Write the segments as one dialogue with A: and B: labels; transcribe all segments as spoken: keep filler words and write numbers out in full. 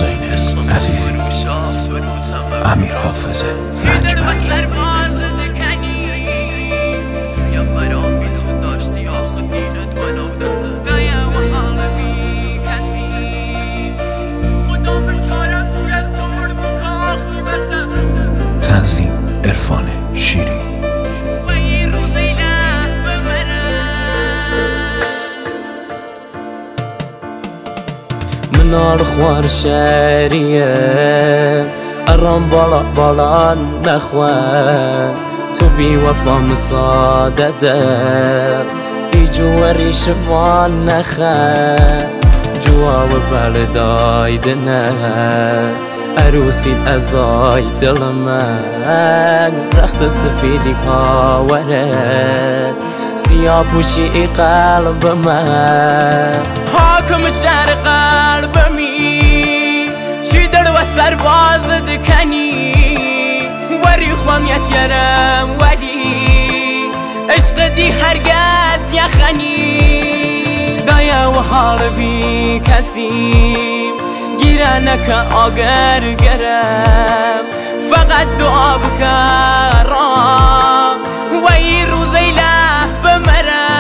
A: حسین عزیزی، امیر حافظ رنجبر. تنظیم عرفان شیری.
B: منار خوار شریه ارام بالا بالا نخوان تو بی وفا مصادده ای جواری شمان نخوان جواب بردای دنه عروسی ازای دل من رخت سفیدی کاوره سیاه پوشی قلب من حاکم شهر قلبمی چی در و سرباز دکنی وری خوامیت یارم ولی عشق دی هرگز یخنی دایا و حال بی کسی گیره نکه آگر گرم فقط دعا بکرم و ای روزی له بمرم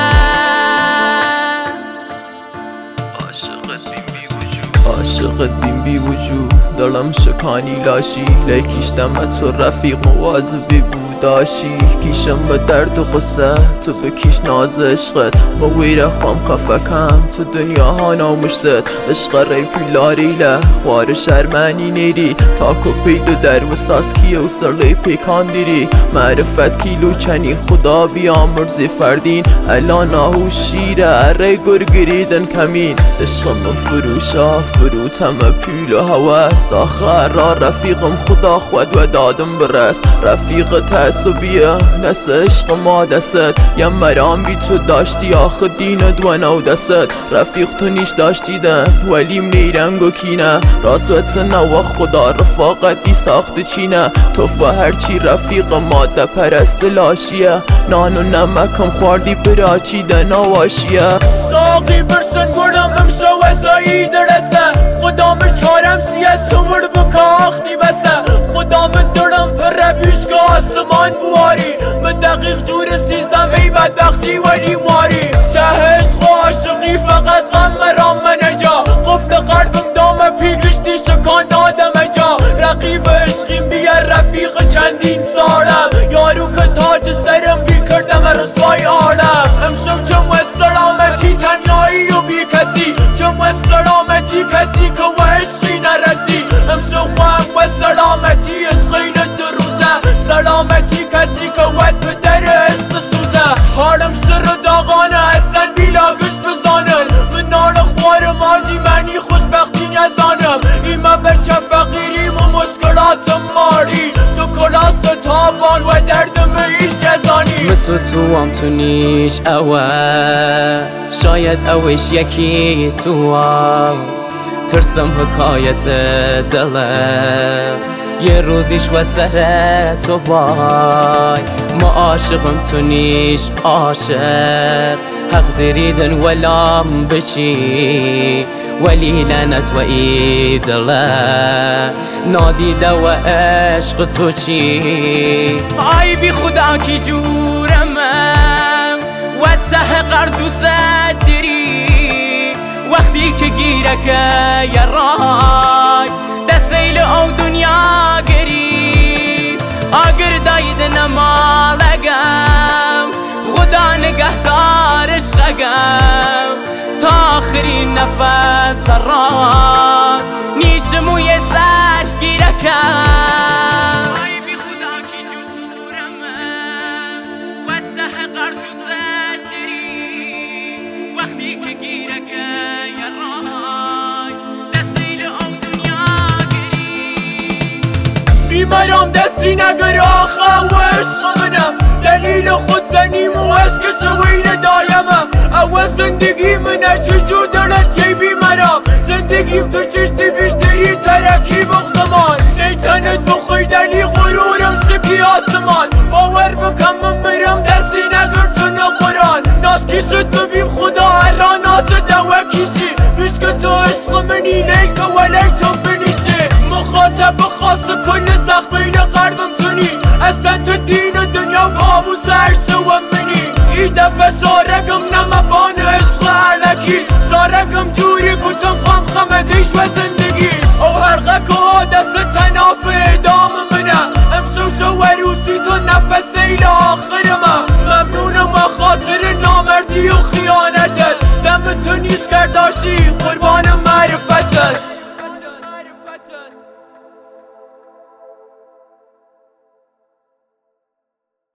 C: عاشقت بیم بی وجود دلم شکانی لاشی لیکیشتم تو رفیق مواظبی بود داشی کیشم به درد و قصه تو بکیش ناز عشقت با ویره خوام خفکم تو دنیا ها نامشتت عشق ری پیلاریله خوار شرمنی نیری تا کپید در و ساس کیه و سرلی پیکان دیری معرفت کیلو چنی خدا بیامرزی فردین الان آهو شیره اره گرگریدن کمین عشق من فروشا فروتم پیل و هوس آخر را رفیقم خدا خود و دادم برس رفیق تعصبیه نس عشق ما دست یم مرام بی تو داشتی آخه دینت و نو دست رفیق تو نیش داشتی دن ولیم نیرنگ و کینه راست نو خدا رفاقت دی ساخت چینه تو و هرچی رفیق ماده پرست لاشیه نان و نمکم خوردی براچی ده نواشیه
D: ساقی برسن گرم امشو وزایی درسته خدا من چارم سی از تو ور بکاختی بسه خدا من درم پر ربیش که آسمان بواری به دقیق جور سیزدم ای بدبختی ولی ماری تهش عاشقی فقط غم مرام منجا قفل قلبم دام پیگشتی شکان آدم جا رقیب عشقیم بیار رفیق چندین سالم یارو که تاج سرم بی کردم رسوای عالم امشب چم و سلامتی تنهایی و بی کسی چم و سلامتی کسی که و عشقی نرسی امشب خوام و سلامتی عشقی ندروزه سلامتی کسی که ود به در عشق سوزه حالم سر و داغانه اصلا بیلا گشت بزانن من نال خوار مازی منی خوشبختی نزانم ایمه بچه فقیریم و مشکلات ماری تو کلاس تابان و دردم ایش جزانی
B: متو تو هم تو نیش اوه شاید اوش یکی تو هم ترسم حکایت دلم یه روزیش و سر تو بای ما عاشقم تو نیش عاشق حق دریدن ولام بچی ولی لعنت و ایدله نادیده و عشق تو چی آی بی خدا کی جورمم و ته قرد و صدری وقتی که گیره که یرای دستیل او دنیا گری آگر داید نمالگم خدا نگهدار عشقگم تا آخرین نفس را نیشمو یه سر گیره کم آی بی خدا کی جورمم و ته قرد و صدری وقتی که گیره که یرای دستیل او دنیا گری
D: بیمارم دستی نگر آخه و عشق منم دلیل خود زنیم و عشق شوین دایمم او زندگی منه چجور دلت چی بیمارم زندگیم تو چشتی بیشتری ترکی بغزمان نیتنت بخوی دلی غرورم شکی آسمان باور بکم من مرم دستی نگر تو نقران ناز کی شد مبیم خدا الان ناز دو کشی بیش که تو عشق منی نیکه ولی تو بنیسی خاطب خاص کل زخمین قلبم تونی اصلا تو دین و دنیا بابو سر سوام منی این دفعه سارگم نمبان عشق علکی سارگم جوری کتم خم خمدیش و زندگی او هرقه که دست تناف ادام منه امسوس و عروسی تو نفس ایل آخر من ممنونم و خاطر نامردی و خیانتت دم تو نیست کرداشی قربان معرفتت